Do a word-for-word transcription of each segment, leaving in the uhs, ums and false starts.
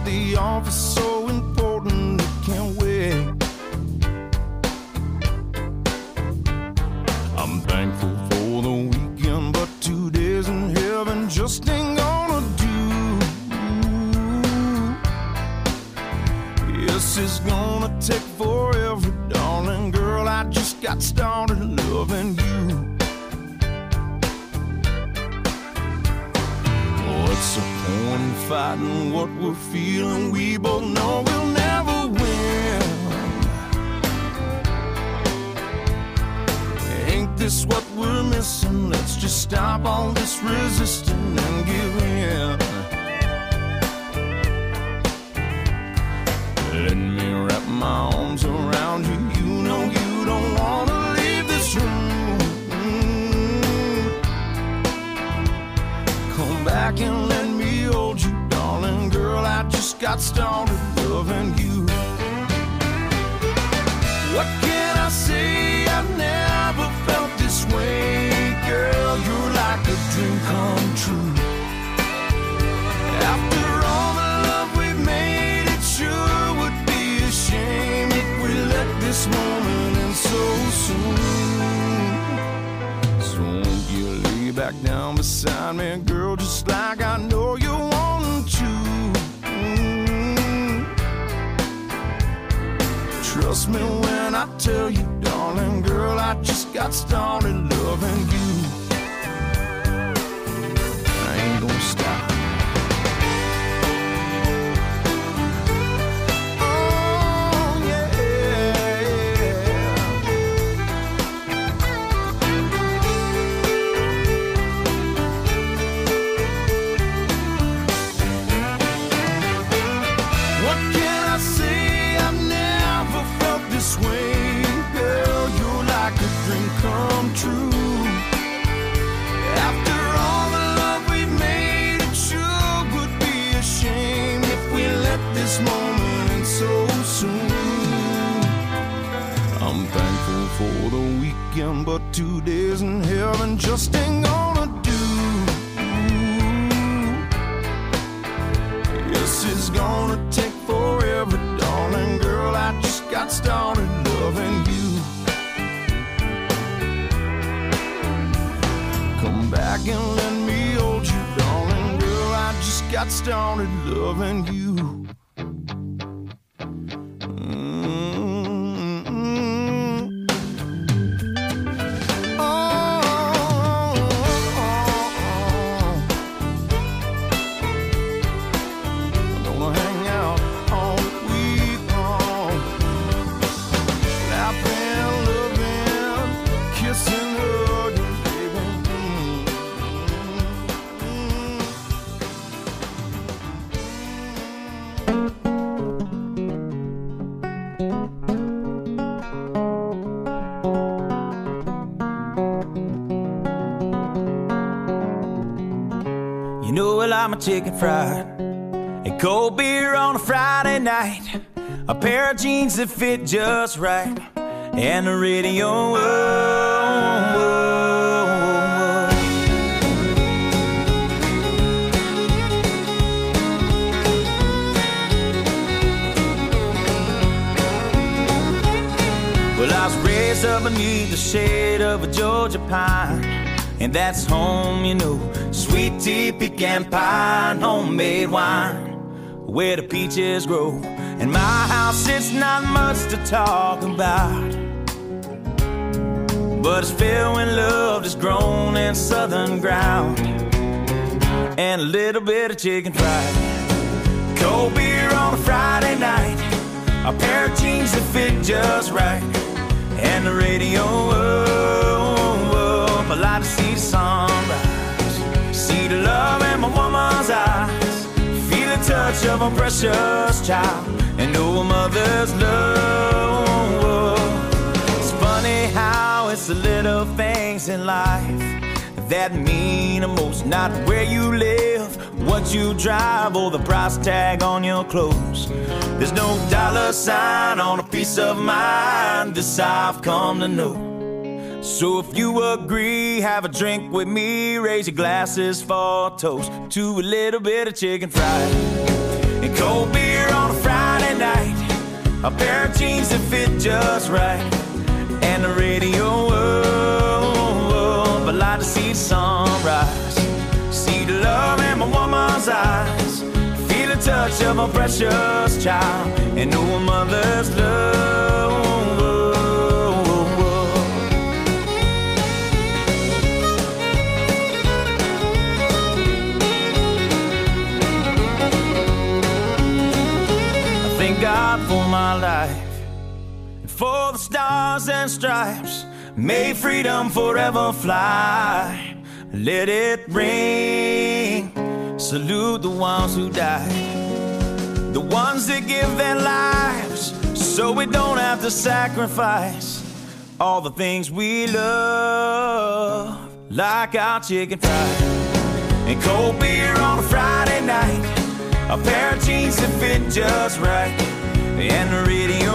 the office so important it can't wait. I'm thankful for the weekend, but two days in heaven just ain't gonna do. This is gonna take forever, darling girl. I just got started loving you. What's the point in fighting what we're feeling? We both know we'll never win. Ain't this what we're missing? Let's just stop all this resisting and give in. Let me wrap my arms around you. You know you don't want to leave this room. Come back and let me hold you, darling girl. I just got started loving you. What can I say? I've never felt this way. Girl, you're like a dream come true. After all the love we've made, it sure would be a shame if we let this moment end so soon. So won't you lay back down beside me, girl, just like I know you want to. Mm. Trust me when I tell you, darling girl, I just got started loving you. I ain't gonna stop. Come true. After all the love we've made, it sure would be a shame if we let this moment end so soon. I'm thankful for the weekend, but two days in heaven just ain't gonna do. This is gonna take forever, darling girl. I just got started loving you. Come back and let me hold you, darling girl. I just got started loving you. I'm a chicken fried and cold beer on a Friday night, a pair of jeans that fit just right, and the radio. Whoa, whoa, whoa. Well, I was raised up beneath the shade of a Georgia pine, and that's home, you know. Sweet tea, pecan pie, and homemade wine, where the peaches grow. In my house, it's not much to talk about, but it's filled with love that's grown in southern ground, and a little bit of chicken fried. Cold beer on a Friday night, a pair of jeans that fit just right, and the radio up. I like to see the sunrise, see the love in my woman's eyes, feel the touch of a precious child, and know a mother's love. It's funny how it's the little things in life that mean the most. Not where you live, what you drive, or the price tag on your clothes. There's no dollar sign on a piece of mind, this I've come to know. So if you agree, have a drink with me, raise your glasses for a toast to a little bit of chicken fried and cold beer a pair of jeans that fit just right, and the radio. But like to see the sunrise, see the love in my woman's eyes, feel the touch of a precious child, and know a mother's love. God for my life, and for the stars and stripes, may freedom forever fly. Let it ring, salute the ones who died, the ones that give their lives so we don't have to sacrifice all the things we love, like our chicken fried and cold beer on a Friday night, a pair of jeans that fit just right, and the radio.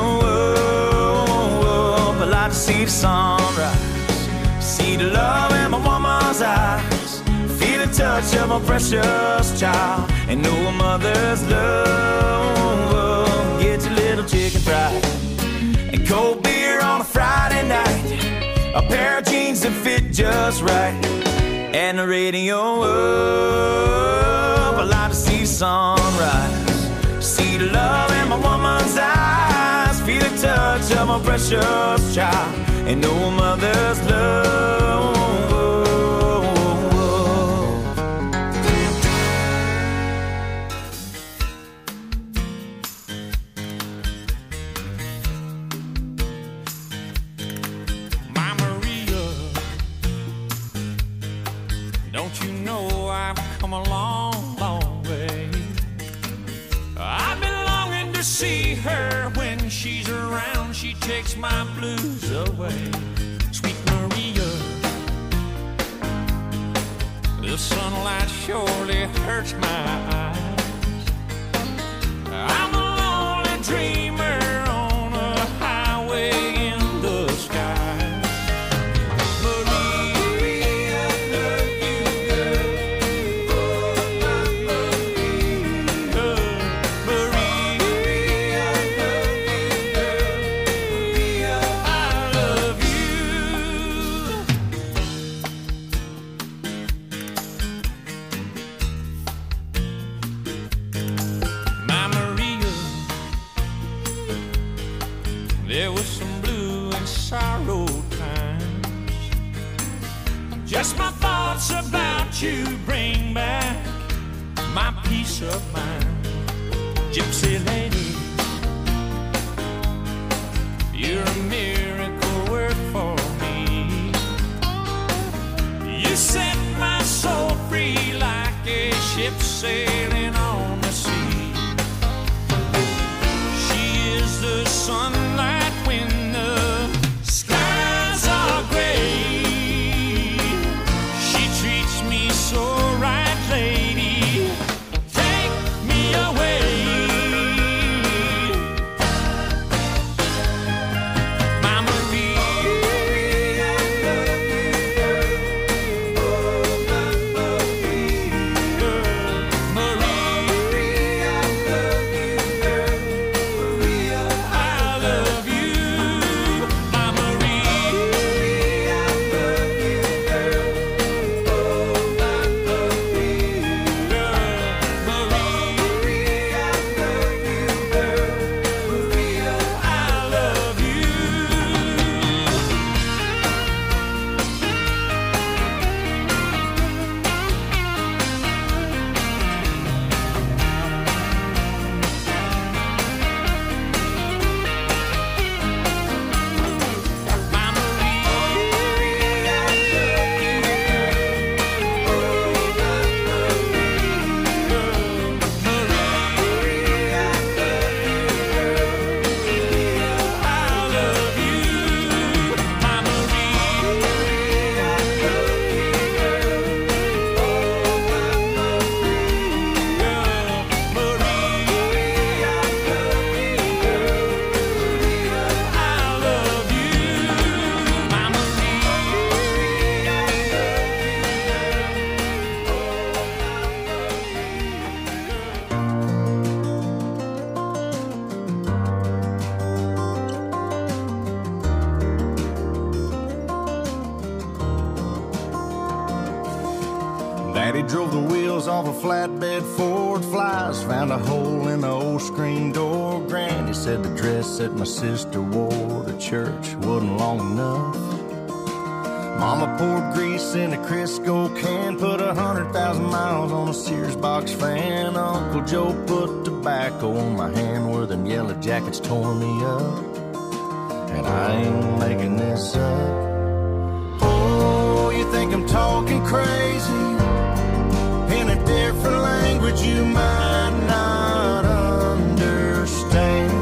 I like to see the sunrise, see the love in my woman's eyes, feel the touch of a precious child, and know a mother's love. Get your little chicken fried and cold beer on a Friday night, a pair of jeans that fit just right, and the radio. I like to see the sunrise, see the love in my woman's eyes, feel the touch of a precious child, and know a mother's love. My Maria, don't you know I've come a long, long way? I've been longing to see her. When she's around, she takes my blues away. Sweet Maria, the sunlight surely hurts my eyes. I'm a lonely dreamer on a highway in the sky. Maria, love you, girl. There was some blue and sorrow times. Just my thoughts about you bring back my peace of mind. Gypsy lady, you're a miracle work for me. You set my soul free like a ship sailing on the sea. She is the sunlight when the skies are gray. She treats me so right, lady. Take me away. My Maria, Maria, off a flatbed Ford Flies, found a hole in the old screen door. Granny said the dress that my sister wore to church wasn't long enough. Mama poured grease in a Crisco can, put a hundred thousand miles on a Sears box fan. Uncle Joe put tobacco on my hand where them yellow jackets tore me up. And I ain't making this up. Oh, you think I'm talking crazy? In a different language you might not understand.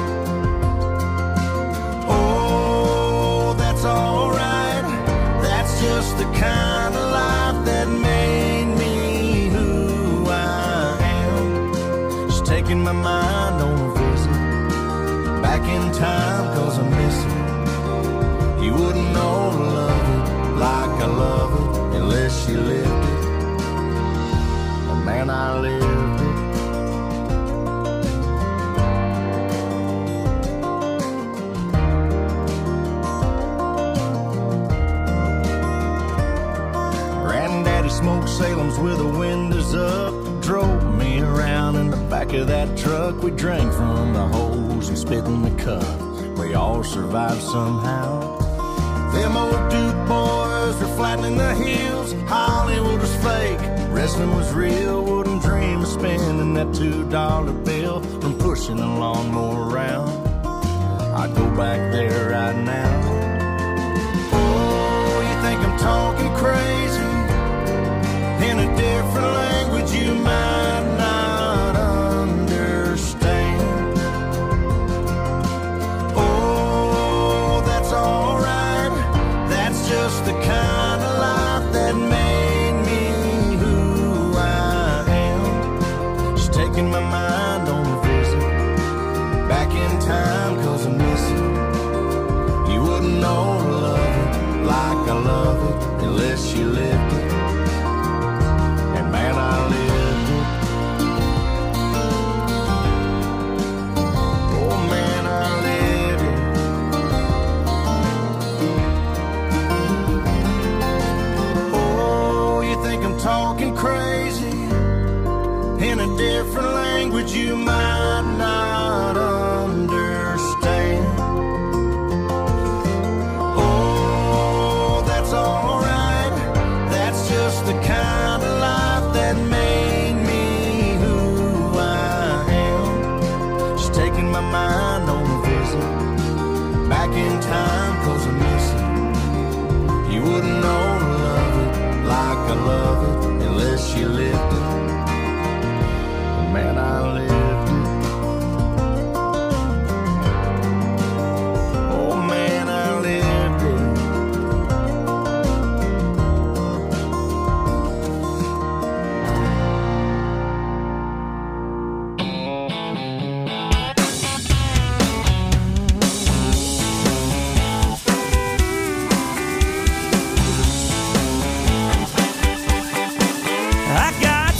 Oh, that's alright. That's just the kind of life that made me who I am. Just taking my mind on a visit back in time, cause I miss it. You wouldn't know to love it like I love it unless you lived it. And man, I lived it. Granddaddy smoked Salem's with the windows up, drove me around in the back of that truck. We drank from the hose and spit in the cup. We all survived somehow. Them old Duke boys were flattening the heels. Hollywood was fake, wrestling was real. Wouldn't dream of spending that two dollar bill from pushing a lawnmower around. I'd go back there right now. Oh, you think I'm talking crazy? In a different language you might not understand. Oh, that's alright. That's just the kind of life that made me who I am. Just taking my mind on a visit back in time, cause I miss it. You wouldn't know to love it like I love it unless you lived it. And man, I lived it. Oh man, I lived it. Oh, you think I'm talking crazy? In a different language you might not understand. Oh, that's alright. That's just the kind of life that made me who I am. Just taking my mind on a visit back in time, cause I miss it. You wouldn't know to love it like I love it unless you lived it. And man, I lived it. Oh man, I lived it. I got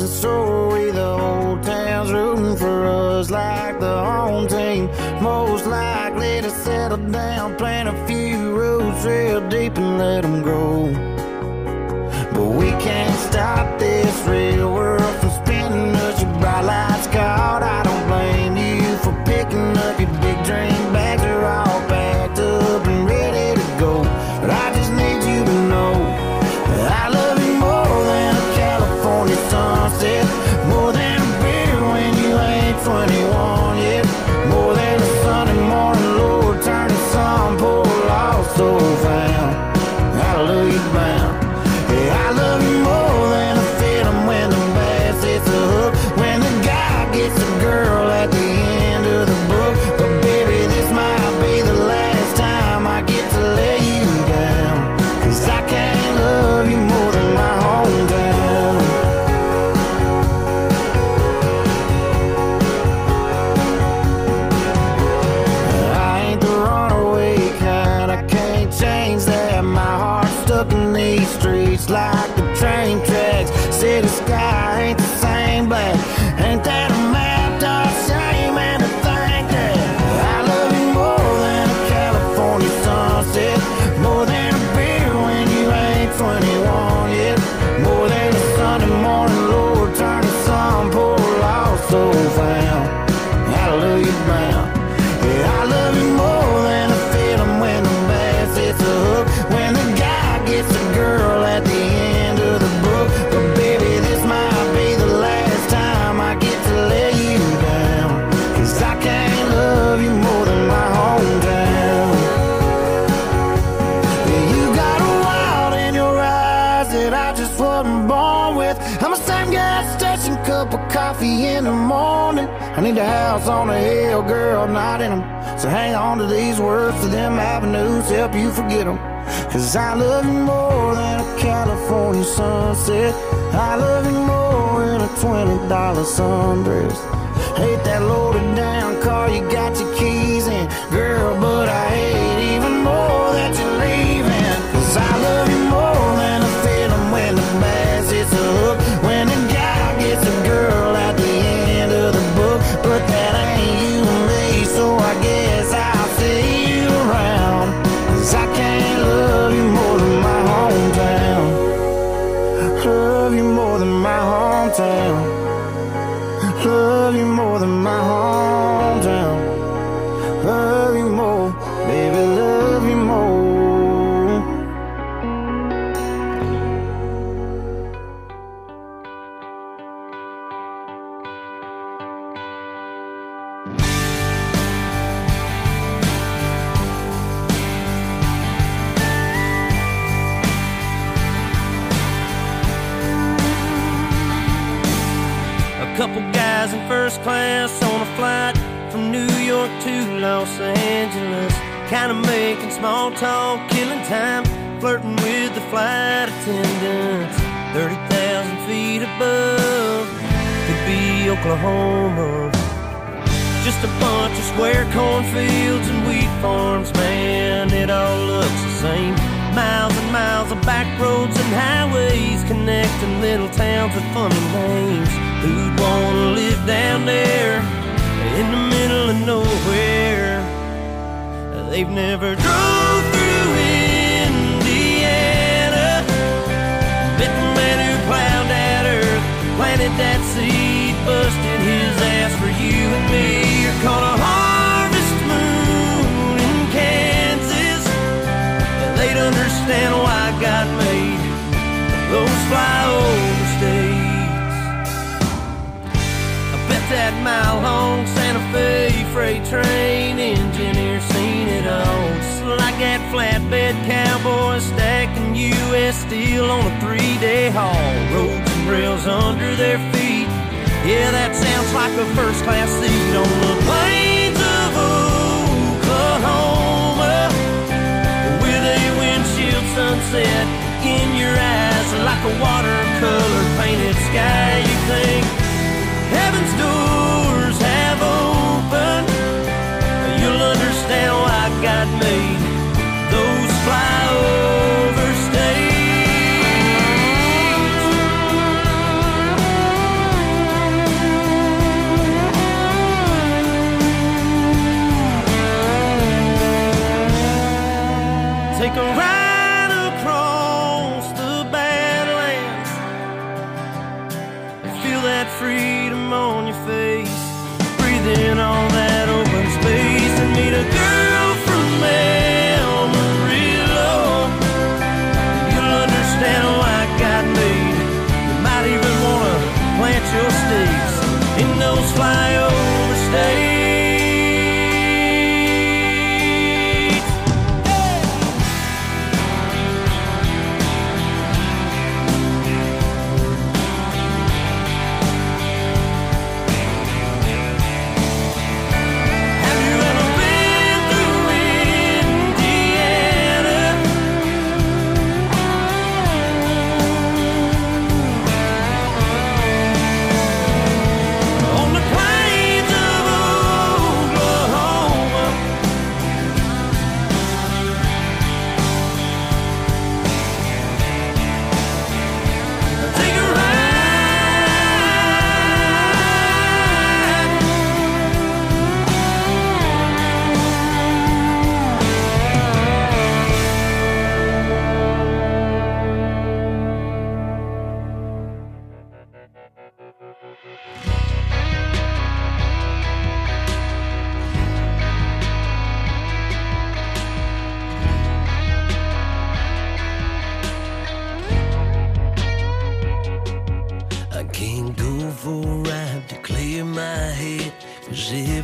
and so are we. The whole town's rooting for us like the home team. Most likely to settle down, plant a few roots real deep and let them grow. But we can't stop this real world from spinning us. Your bright lights caught, I don't blame you for picking up your big dream bags. Are all packed up and ready to go. But I just need you to know that I love you more than a California sunset, more than a beer when you ain't twenty-one yet, more than a Sunday morning Lord turning sun poor lost soul found. Hallelujah bound. Yeah, I love you more than a feeling when the bass hits a hook, when the guy gets a girl at the end of the book. But baby, this might be the last time I get to lay you down, 'cause I can't love you more than my hometown. I ain't the runaway kind, I can't change that. My heart's stuck in these streets like the train tracks. City sky ain't the same black. Ain't that a map to shame and to think that I love you more than a California sunset, more than a beer when you ain't twenty-one yet, more than a Sunday morning Lord turning sun poor lost soul found. Hallelujah bound. Yeah, I love you more than a feeling when the bass hits a hook, when the guy gets a girl at the end of the book. But baby, this might be the last time I get to lay you down, 'cause I can't love you more than my hometown. Yeah, you got a wild in your eyes that I just wasn't born with. I'm a same gas station, cup of coffee in the morning. I need a house on a hill, girl, not in them. So hang on to these words, to them avenues, help you forget them. 'Cause I love you more than a California sunset, I love you more than a twenty dollar sundress. Hate that loaded down car you got your keys in, girl, but I hate even more that you're leaving. 'Cause I love you more than a feeling when the bass hits a hook, when the guy gets a girl at the end of the book. But that ain't you and me, so I guess I'll see you around, 'cause I can't love you more than my hometown. Love you more than my hometown. Love you more than my hometown. Love you more, baby, love you more. Couple guys in first class on a flight from New York to Los Angeles, kind of making small talk, killing time, flirting with the flight attendants. thirty thousand feet above, could be Oklahoma. Just a bunch of square cornfields and wheat farms, man, it all looks the same. Miles and miles of back roads and highways connecting little towns with funny names. Who'd wanna live down there in the middle of nowhere? They've never drove through Indiana, met the man who plowed that earth, planted that seed, busted his ass for you and me. You're caught a harvest moon in Kansas, they'd understand why God made those flyover states. I bet that mile-long Santa Fe freight train engineer seen it all, just like that flatbed cowboy stacking U S steel on a three-day haul. Roads and rails under their feet, yeah, that sounds like a first-class seat on the plains of Oklahoma, with a windshield sunset in your eyes like a watercolor painted sky. You think heaven's doors have opened, you'll understand why God made those flyover states.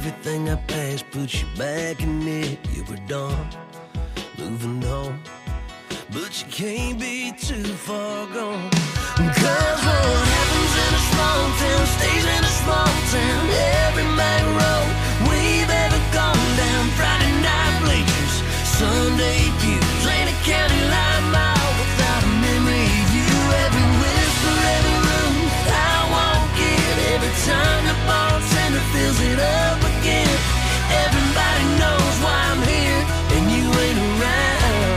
Everything I passed puts you back in it. You were done, moving on, but you can't be too far gone. Cause what happens in a small town stays in a small town. Every back road we've ever gone down. Friday night bleachers, Sunday pews, ain't a county line mile without a memory of you. Every whisper, every room I walk in, every time the bartender fills it up again. Everybody knows why I'm here and you ain't around.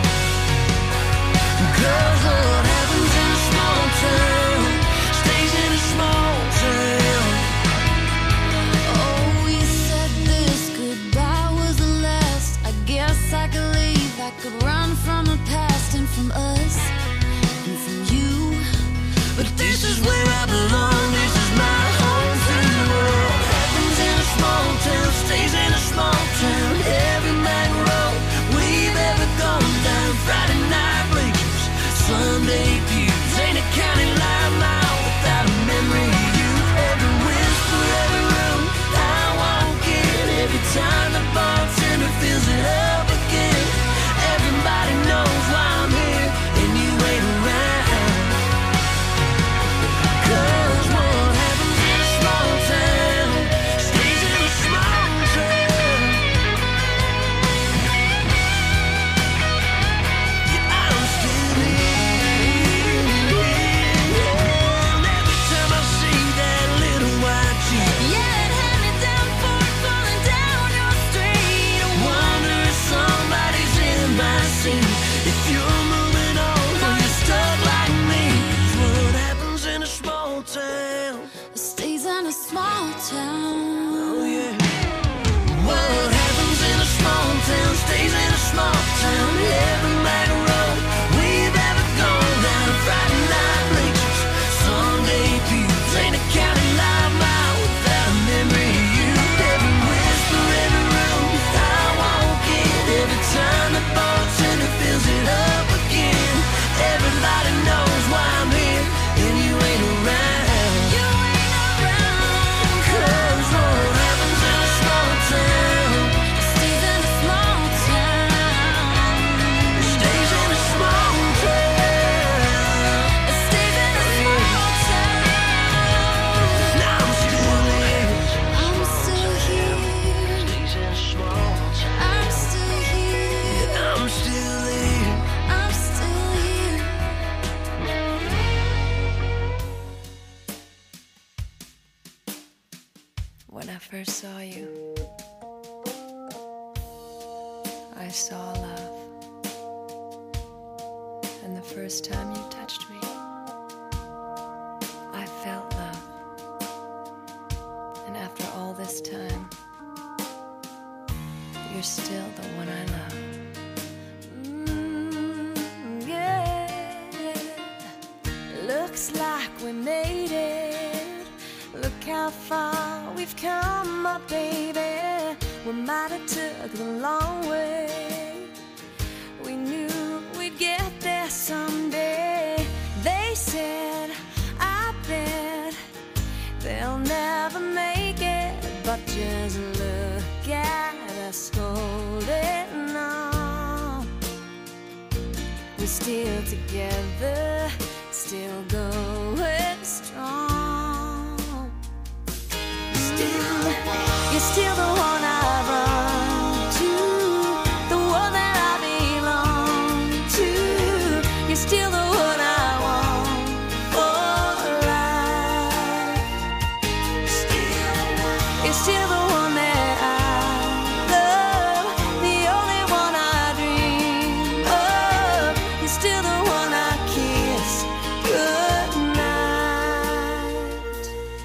Cause what happens in a small town stays in a small town. Oh, we said this goodbye was the last. I guess I could leave, I could run from the past and from us and from you. But this is where I belong, this is my home free world. Happens in a small town, stays in a small town. Every back road we've ever gone down. Friday night bleachers, Sunday pews, ain't a county line mile without a memory of you. Every whisper, every room I walk in, every time the bartender fills it up again. Everybody knows why I'm here and you ain't around. Cause what happens in a small town stays in a small town. Yeah, I'm still here. And every time I see that little white Jeep, Yeah, it had me down for it falling down your street. I wonder if somebody's in my seat. If you're moving on or you're stuck like me. 'Cause what happens in a small town? It stays in a small town. Oh yeah. What happens in a small town stays in a small town. Every back road we've ever gone down. Friday night bleachers, Sunday pews, ain't a county line mile without a memory of you. Every whisper, every room I walk in, every time the bartender fills it up again. Everybody knows why I'm here and you ain't around. You ain't around. Cause what happens in a small town It stays in a small town. stays in a small town. It stays in a small town. Now I'm still here. I'm still here. Stays in a small town. I'm still here. I'm still here. I'm still here. When I first saw you, I saw love. And the first time you touched me, I felt love. And after all this time, you're still the one I love. Mm, yeah. Looks like we made it. Look how far we've come, my baby. We might have took the long way. We knew we'd get there someday. They said, I bet they'll never make it. But just look at us holding on. We're still together, still going strong. Still, you're still the one I run to, the one that I belong to. You're still the one I want for life. Still, you're still the one that I love, the only one I dream of. You're still the one I kiss goodnight.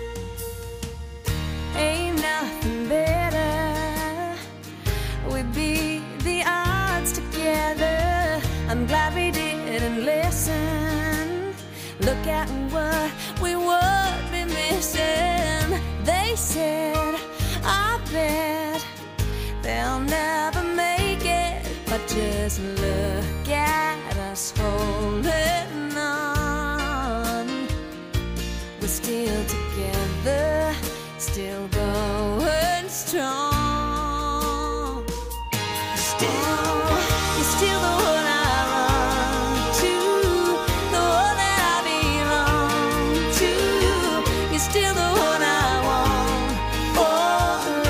Ain't nothing better. We beat the odds together. I'm glad we didn't listen. Look at what we would be missing. They said, I bet they'll never make it. But just look at us holding on. We're still together, still going strong. strong. Still, you're still the one I run to, the one that I belong to. You're still the one I want for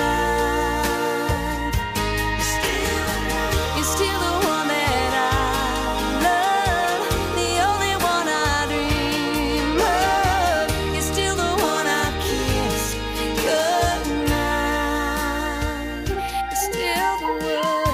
life. You're still the one that I love, the only one I dream of. You're still the one I kiss goodnight. You're still the one.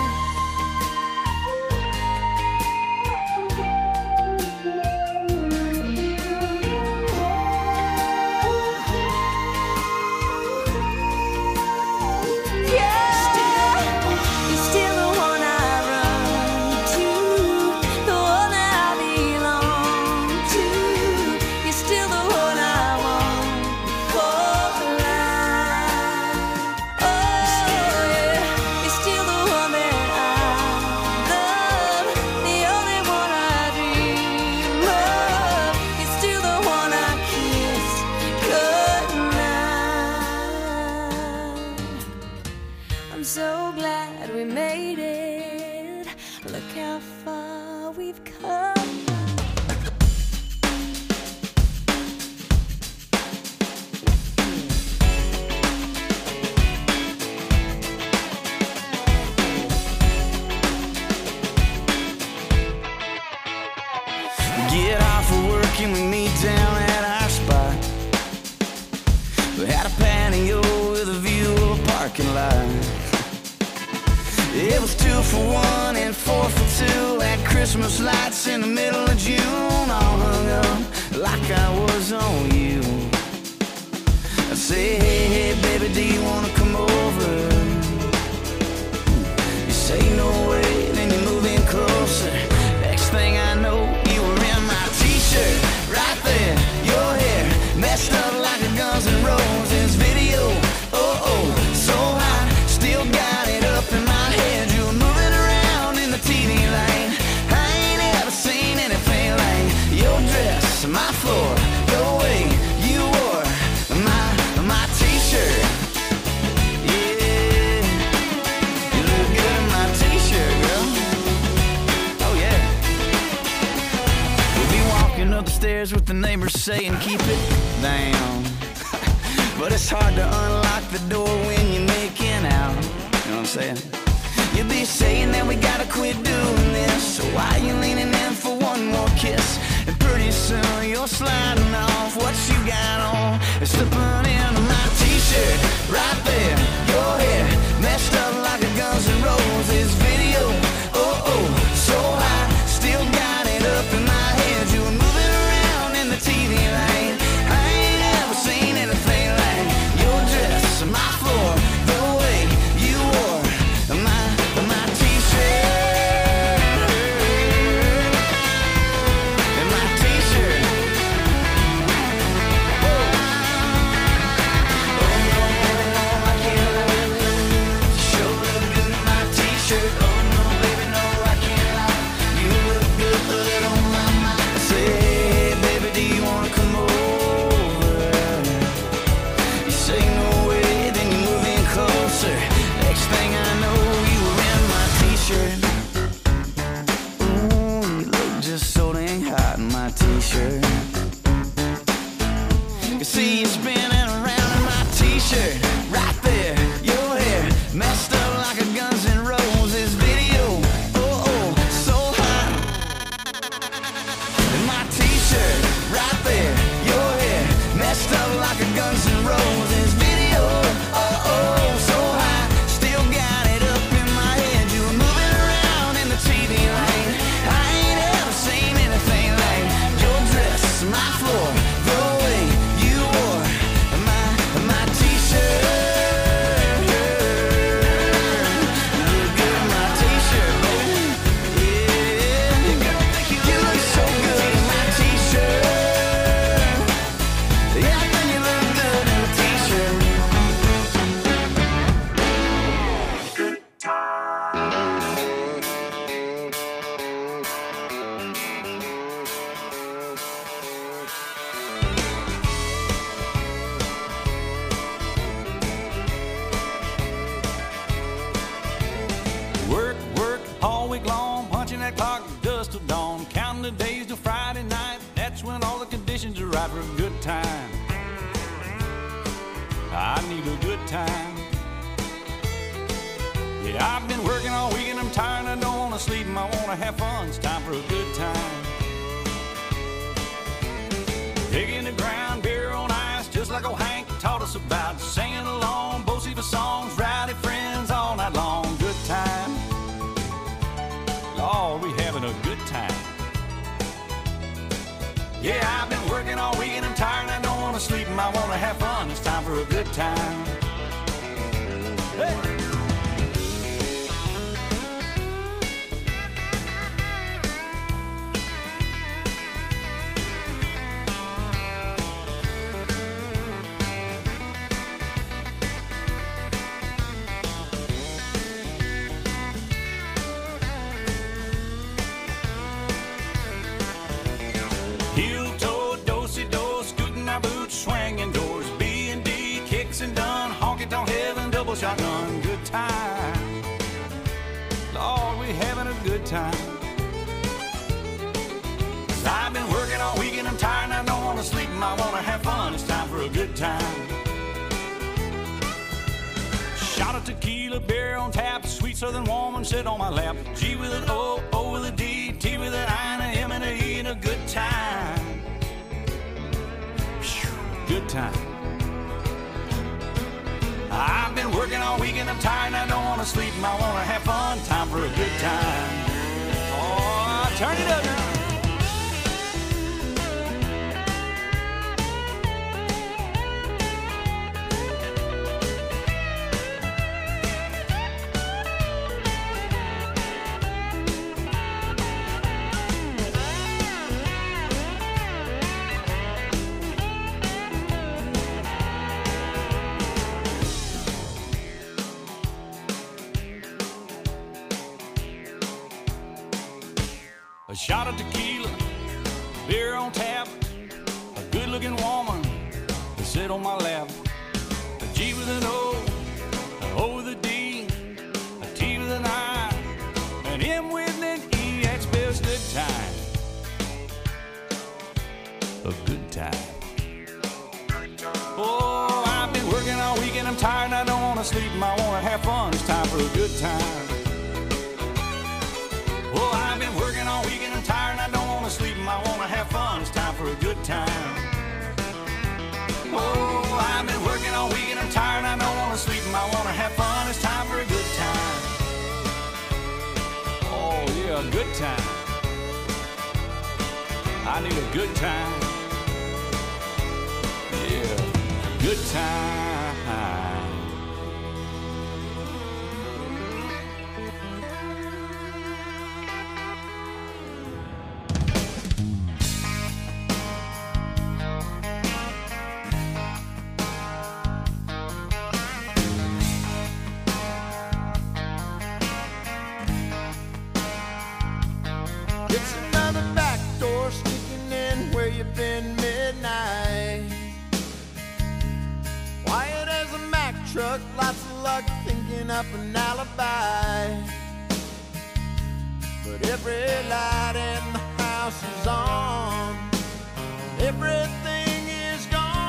Yeah, you're still the one I run to, the one that I belong to. You're still the one I want for life. Oh yeah, you're still the one that I love, the only one I dream of. You're still the one I kiss goodnight. I'm so glad we made it. Look how far we've come. Get off of work and we meet down at our spot. We had a patio with a view of a parking lot. It was two for one and four for two. Had Christmas lights in the middle of June, all hung up like I was on you. I say, hey, hey, baby, do you wanna come over? You say no way, then you move in closer. Next thing I know, you were in my t-shirt, right there. Your hair messed up like a Guns N' Roses video. Oh, oh, so high, still got it up in my head. You were moving around in the T V lane. I ain't ever seen anything like your dress, my floor, the way you wore my, my t-shirt. Yeah, you look good in my t-shirt, girl. Oh yeah. We'll be walking up the stairs with the neighbors saying keep it down. But it's hard to unlock the door when you're making out. You know what I'm saying? You'll be saying that we gotta quit doing this. So why you leaning in for one more kiss? And pretty soon you're sliding off what you got on and slipping into my t-shirt. Right there, your hair messed up like a Guns N' Roses video. Oh, oh, so high, still got it up in my head. You were moving around in the T V lane. I ain't ever seen anything like your dress, my floor, the way you wore my, my t-shirt. And my t-shirt. Oh no, baby, no, I can't lie. Sure look good in my t-shirt. Oh no, baby, no, I can't lie. You look good on my mind. I say, hey, baby, do you wanna come over? You say no way, then you move in closer. Next thing I know, you were in my t-shirt. Ooh, you look just so dang hot in my t-shirt. You see you spinning around in my t-shirt. Right there, your hair messed up like a Guns N' Roses video. Oh, oh, so hot. In my t-shirt, right there, your hair messed up like a Guns N' Roses video. Oh, oh, so high, still got it up in my head. You were moving around in the T V lane. I ain't ever seen anything like your dress, week long, punching that clock dust till dawn, counting the days till Friday night. That's when all the conditions are right for a good time. I need a good time. Yeah, I've been working all week and I'm tired. I don't want to sleep and I want to have fun. It's time for a good time. Digging the ground, beer on ice, just like old Hank taught us about. Singing along, Bocephus songs, rowdy friends all night long. Good time. Lord, we having a good time. Yeah, I've been working all week and I'm tired and I don't want to sleep and I want to have fun. It's time for a good time. Hey! Heel toe, do-si-do, scooting our boots, swinging doors, B and D, kicks and done, honky-tonk heaven, double shotgun, good time. Lord, we having a good time. 'Cause I've been working all week and I'm tired and I don't want to sleep and I want to have fun. It's time for a good time. Shot of tequila, beer on tap, sweet southern woman sit on my lap. G with an O, O with a D, T with an I and a M and a E and a good time. Good time. I've been working all week and I'm tired and I don't want to sleep and I want to have fun. Time for a good time. Oh, turn it up now. A shot of tequila, beer on tap, a good-looking woman to sit on my lap. A G with an O, an O with a D, a T with an I, an M with an E. That spells good time. A good time. Oh, I've been working all week and I'm tired and I don't want to sleep and I want to have fun. It's time for a good time. Oh, I've been working all week and I'm tired and I don't want to sleep and I want to have fun. It's time for a good time. Oh, I've been working all week and I'm tired and I don't want to sleep and I want to have fun. It's time for a good time. Oh, yeah, a good time. I need a good time. Yeah, good time. It's another back door sneaking in where you've been midnight. Quiet as a Mack truck, lots of luck thinking up an alibi. But every light in the house is on, everything is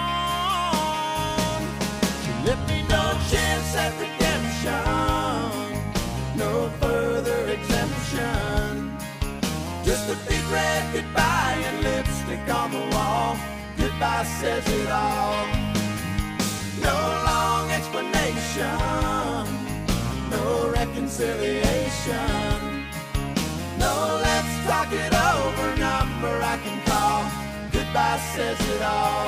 gone. She left me no chance at redemption, no further exemption. Just a big red goodbye and lipstick on the wall. Goodbye says it all. No long explanation, no reconciliation. No, let's talk it over, number I can call. Goodbye says it all.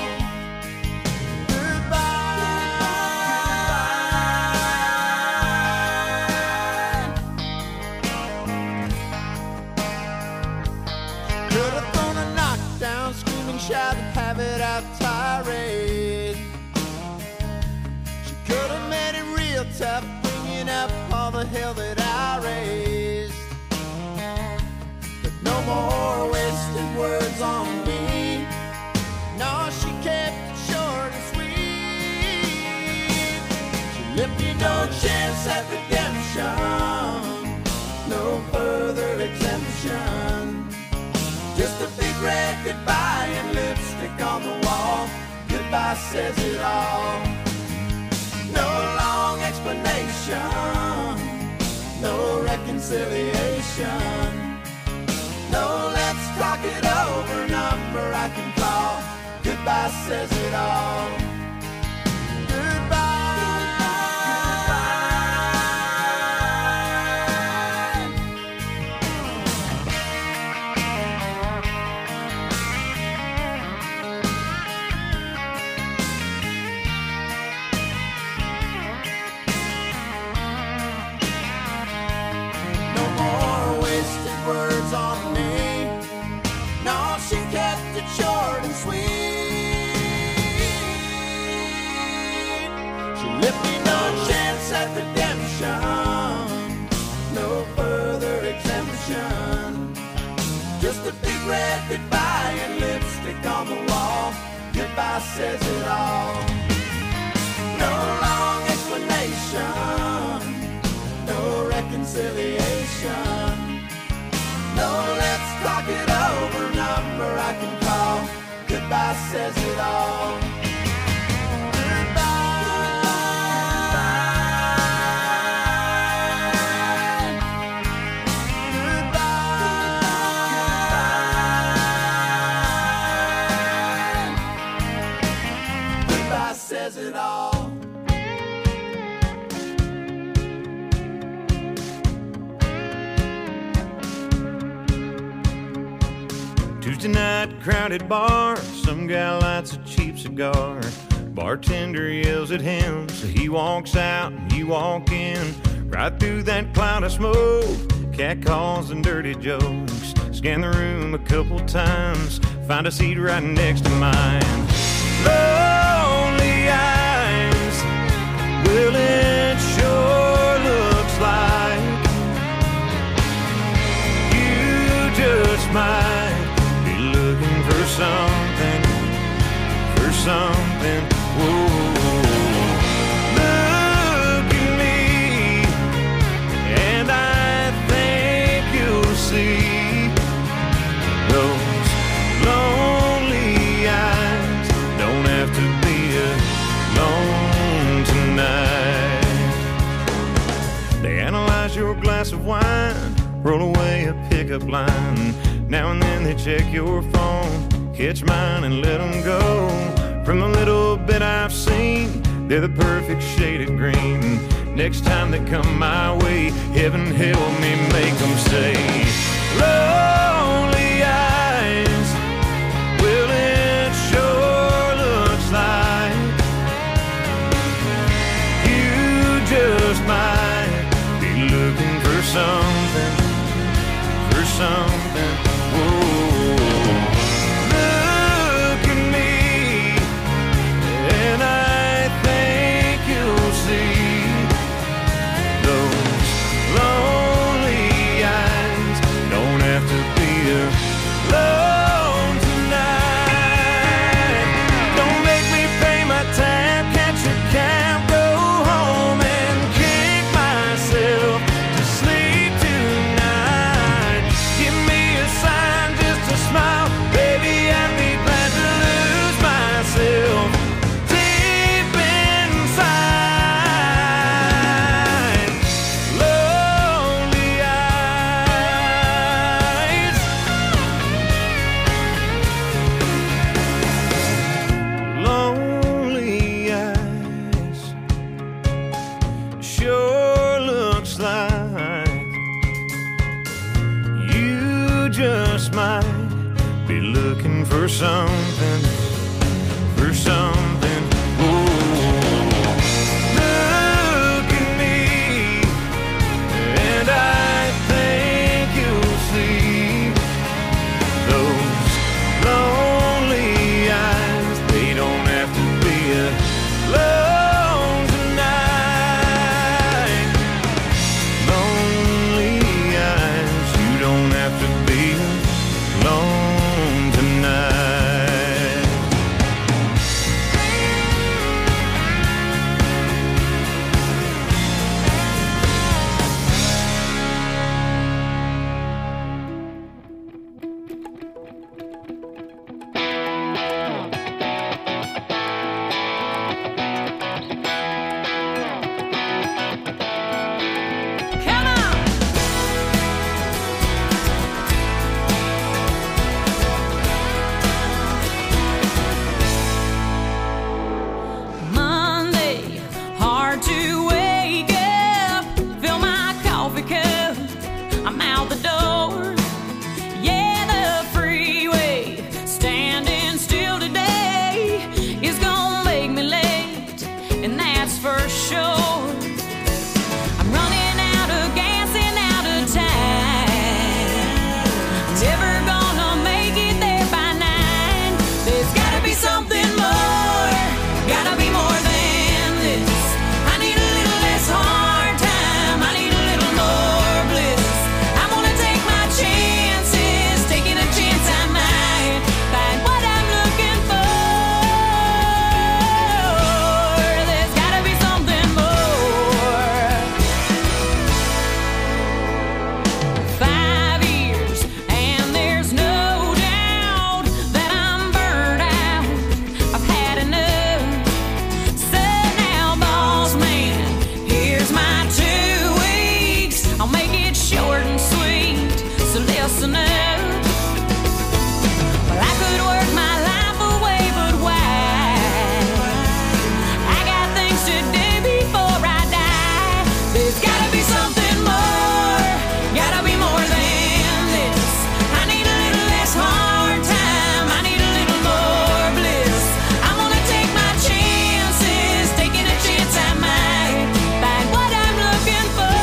Shout and have it out tirade. She could have made it real tough, bringing up all the hell that I raised. But no more wasted words on me. No, she kept it short and sweet. She left me no chance at redemption, no further Goodbye says it all. No long explanation, no reconciliation. No, let's talk it over, number I can call. Goodbye says it all. Red goodbye and lipstick on the wall. Goodbye says it all. No long explanation, no reconciliation. No, let's talk it over, number I can call. Goodbye says it all. Says it all. Tuesday night, crowded bar. Some guy lights a cheap cigar. Bartender yells at him, so he walks out and you walk in. Right through that cloud of smoke, cat calls and dirty jokes. Scan the room a couple times, find a seat right next to mine. Lonely eyes, well it sure looks like you just might be looking for something, for something. Whoa, look at me, and I think you'll see those lonely eyes don't have to be alone tonight. They analyze your glass of wine, roll away a pickup line. Now and then they check your phone, catch mine and let them go. From the little bit I've seen, they're the perfect shade of green. Next time they come my way, heaven help me make them say, lonely eyes, well it sure looks like you just might be looking for something, for something. Whoa. Look at me, and I think you'll see those lonely eyes don't have to be alone tonight. Don't make me pay my tab, catch a cab, go home and kick myself to sleep tonight. Give me a sign, just a smile, baby, I'd be glad to lose myself deep inside. Lonely eyes, lonely eyes, sure looks like you just might be looking for something, for something. Ooh. Look at me, and I think you'll see those lonely eyes. They don't have to be alone tonight. Lonely eyes, you don't have to be alone tonight. coffee cup, I'm out the door. Yeah, the freeway, standing still today, is gonna make me late, and that's for sure. I'm running out of gas and out of time. Never gonna make it there by nine. There's gotta be something more, gotta be more than this. I need a little less hard time, I need a little more bliss. I'm gonna take my chances, taking a chance I might find what I'm looking for. There's gotta be something more. Five years, and there's no doubt that I'm burned out. I've had enough. So now, boss man, here's my two weeks. I'll make it short and sweet, so listen up. Well, I could work my life away, but why? I got things to do before I die. There's gotta be something more, gotta be more than this. I need a little less hard time, I need a little more bliss. I'm gonna take my chances, taking a chance I might find what I'm looking for.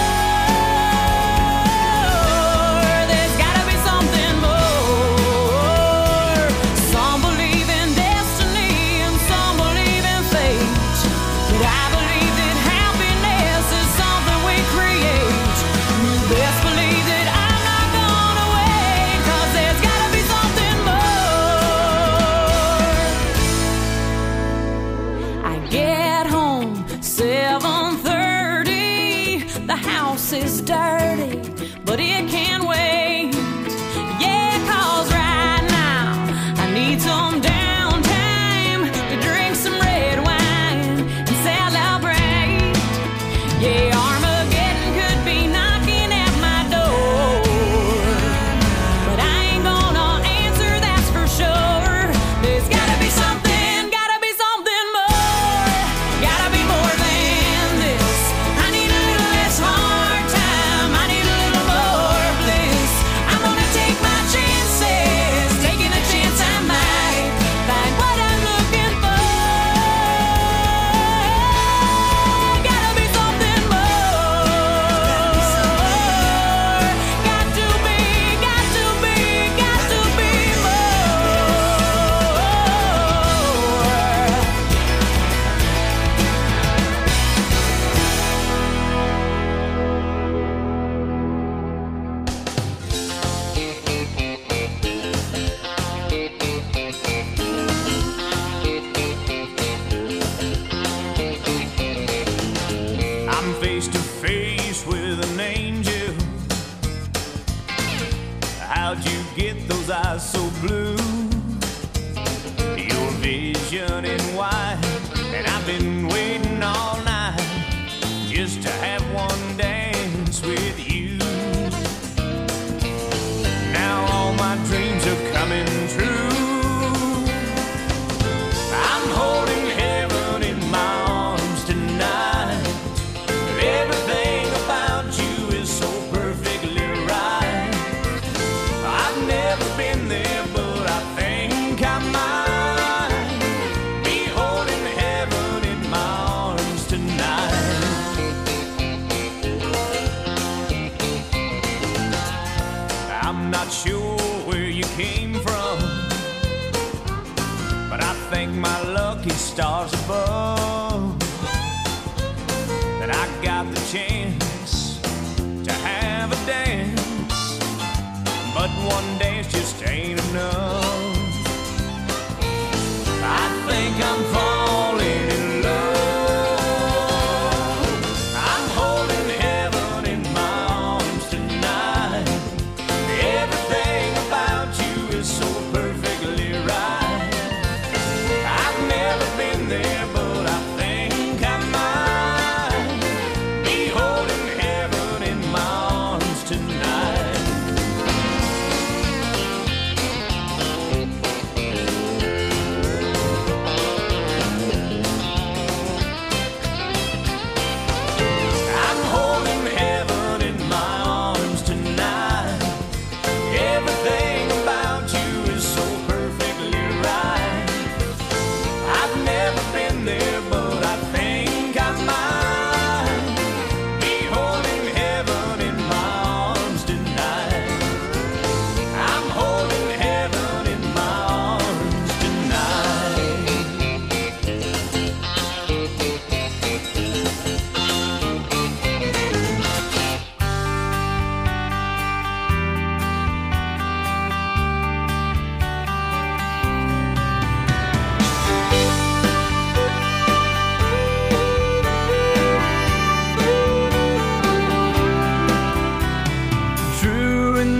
There's gotta be something more. Some believe in destiny and some believe in fate, but I believe that happiness is something we create. You best believe that I'm not gonna wait, 'cause there's gotta be something more. I get home seven thirty. The house is dirty, but it can wait. Yeah, 'cause right now I need some downtime to drink some red wine and celebrate. Yeah, Armageddon could be knocking at my door, but I ain't gonna answer, that's for sure. There's gotta be something, gotta be something more, gotta be more than this. I need a little less hard time, I need a little more bliss. I'm gonna take my chances, taking a chance I might find what I'm looking for. Gotta be something more. Got to be, got to be, got to be more. I'm face to face with an angel. How'd you get those eyes so blue? Your vision in white, and I've been waiting all night just to have one dance with you. Now all my dreams are coming true. I'm holding heaven in my arms tonight. Everything about you is so perfectly right. I've never been there, but I think I might be holding heaven in my arms tonight. I'm not sure where you came from, but I thank my lucky stars above that I got the chance to have a dance. But one dance just ain't enough. I think I'm falling in love. I'm holding heaven in my arms tonight. Everything about you is so perfectly right. I've never been there, but I think I might be holding heaven in my arms tonight.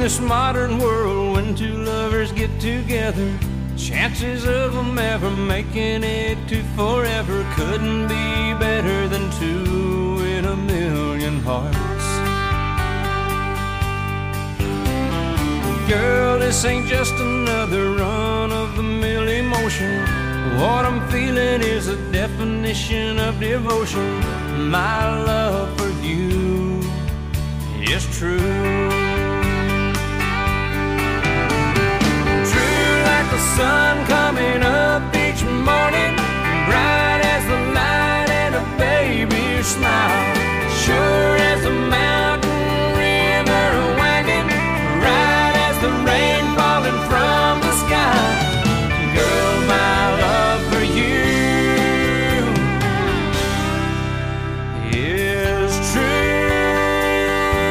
this modern world, when two lovers get together, chances of them ever making it to forever couldn't be better than two in a million hearts. Girl, this ain't just another run-of-the-mill emotion. What I'm feeling is a definition of devotion. My love for you is true. True like the sun coming up each morning, bright as the light and a baby's smile, sure as a mountain river winding, right as the rain falling from the sky. Girl, my love for you is true.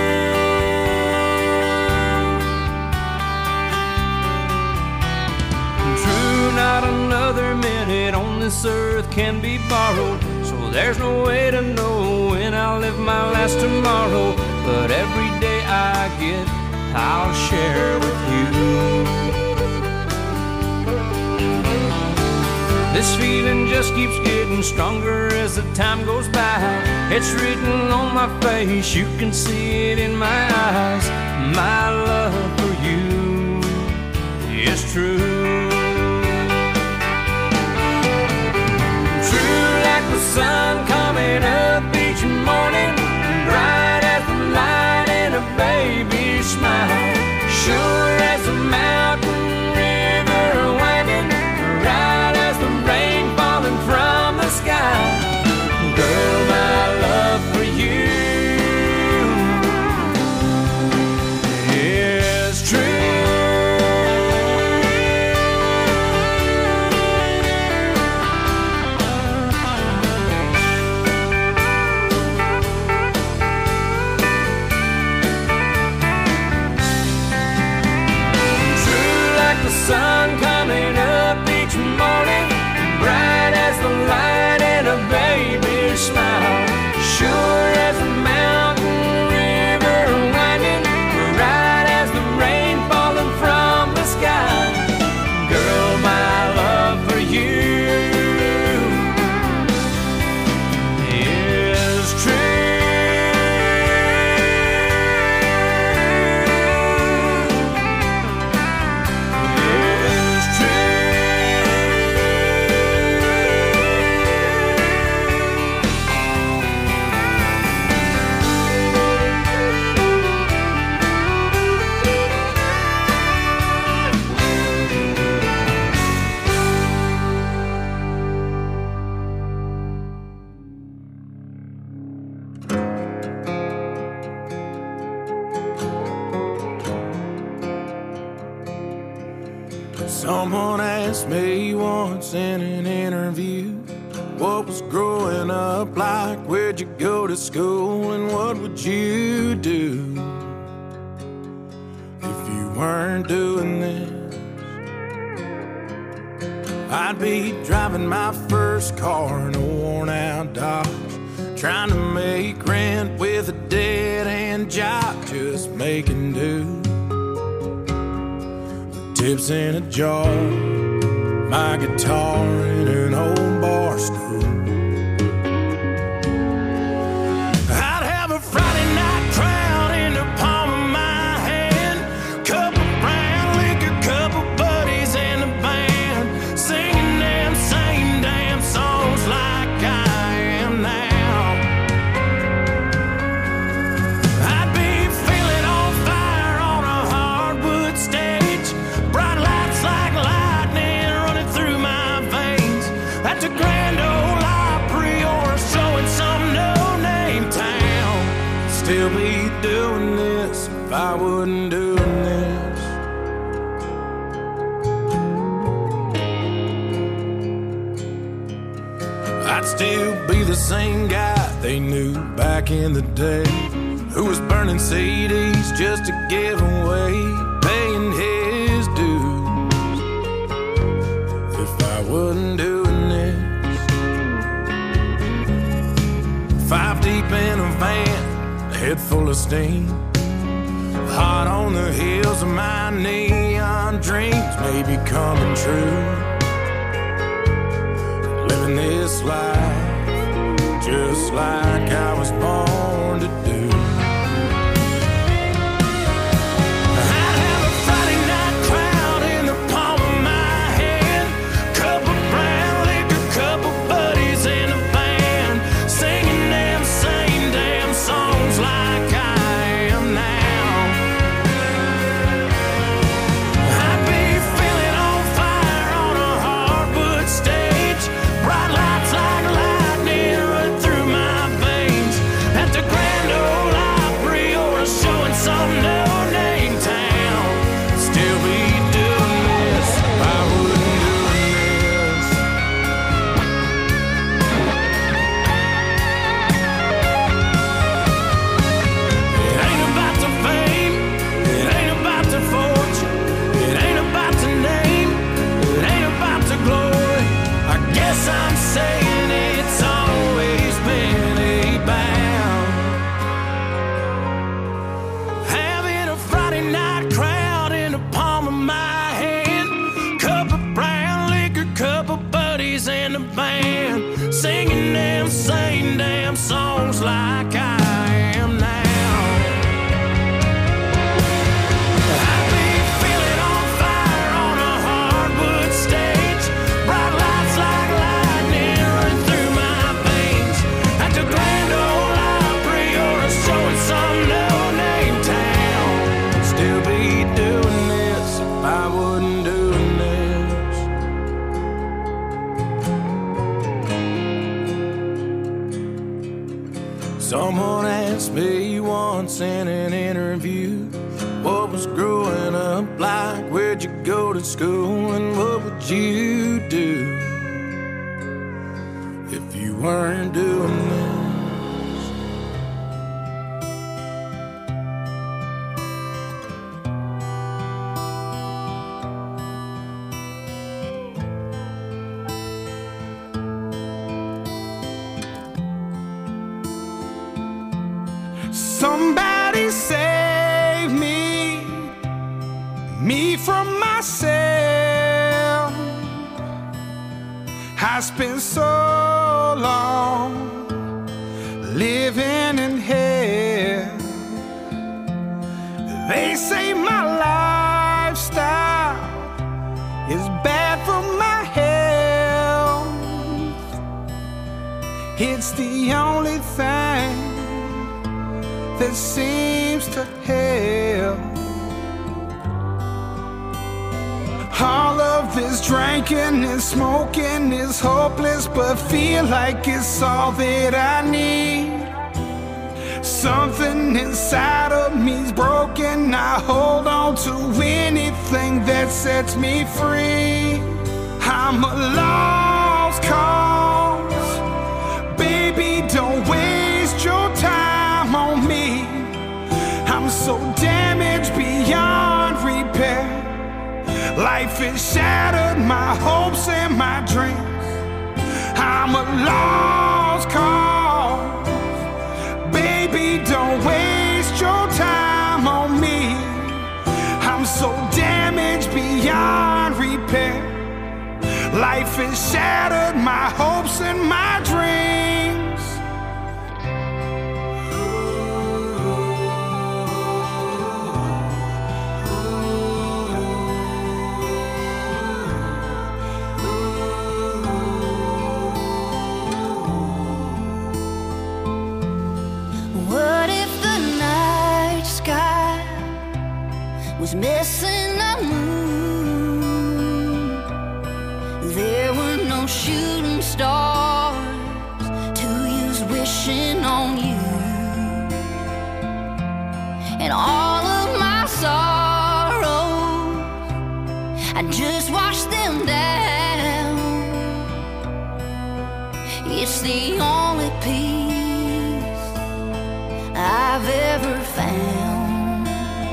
True, not another minute on this earth can be borrowed, so there's no way to know when I'll live my last tomorrow. But every day I get, I'll share with you. This feeling just keeps getting stronger as the time goes by. It's written on my face, you can see it in my eyes. My love for you is true. True like the sun coming up each morning, bright as the light and a baby's smile, sure as a mountain river winding, right as the rain falling from the sky. Girl, my love for you is true. Sun coming up each morning, bright as the light and a baby's smile, sure as a mountain river winding, right as the rain falling from the sky. Girl, my love for you is true. Someone asked me once in an interview, what was growing up like, where'd you go to school, and what would you do if you weren't doing this? I'd be driving my first car in a worn-out Dodge, trying to make rent with a dead-end job, just making do. Tips in a jar, my guitar in an old bar stool. I'd have a Friday night crowd in the palm of my hand, couple brown liquor, couple buddies in the band, singing them same damn songs like I am now. I'd be feeling on fire on a hardwood stage, bright lights like lightning running through my veins, at the Grand Ole Opry or a show in some no-name town. Still be doing this if I wasn't doing this. I'd still be the same guy they knew back in the day, who was burning C Ds just to give away, paying his dues. If I wasn't doing this, five deep in a van, head full of steam, Hot on the heels of my neon dreams may be coming true. Living this life just like I was born to do. I'd have a Friday night crowd in the palm of my hand, cup of brown liquor, couple buddies in a band, singing them same damn songs like I am now. I'd be feeling on fire on a hardwood stage, bright lights like lightning run through my veins, at the Grand Ole Opry or a show in some no-name town. Still be doing this if I wouldn't doing this. It ain't about the fame, it ain't about the fortune, it ain't about the name, it ain't about the glory. I guess I'm saying it's always been about having a Friday night crowd in the palm of my hand, cup of brown liquor, couple buddies in the band, singing them same damn songs like I am now. I'd be feeling on fire on a hardwood stage, bright lights like lightning run through my veins, at the Grand Ole Opry or a show in some no-name town. Still be doing this if I wasn't doing this. Someone asked me once in an interview, what was growing up like, where'd you go to school, and what would you do if you weren't doing this? Somebody save me, me from myself. I spent so long living in hell. They say my lifestyle is bad for my health. It's the only thing that seems to help. All of this drinking and smoking is hopeless, but feel like it's all that I need. Something inside of me's broken. I hold on to anything that sets me free. I'm a lost cause. Baby, don't waste your time on me. I'm so damaged beyond repair. Life has shattered my hopes and my dreams. I'm a lost cause. Baby, don't waste your time on me. I'm so damaged beyond repair. Life has shattered my hopes and my dreams. What if the night sky was missing a moon? There were no shooting stars to use wishing on you. And all of my sorrows, I just washed them down. It's the only peace I've ever found.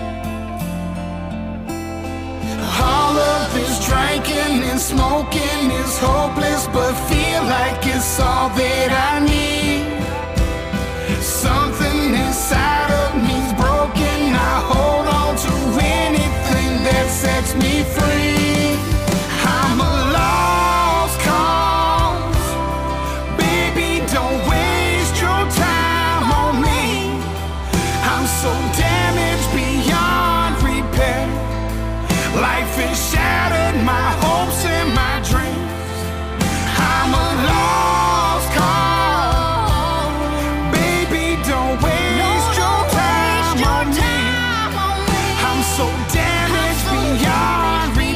All of this drinking and smoking is hopeless, but feel like it's all that I need. Something inside of me's broken. I hold on my hopes and my dreams. I'm a lost cause. Baby, don't waste your time on me. I'm so damn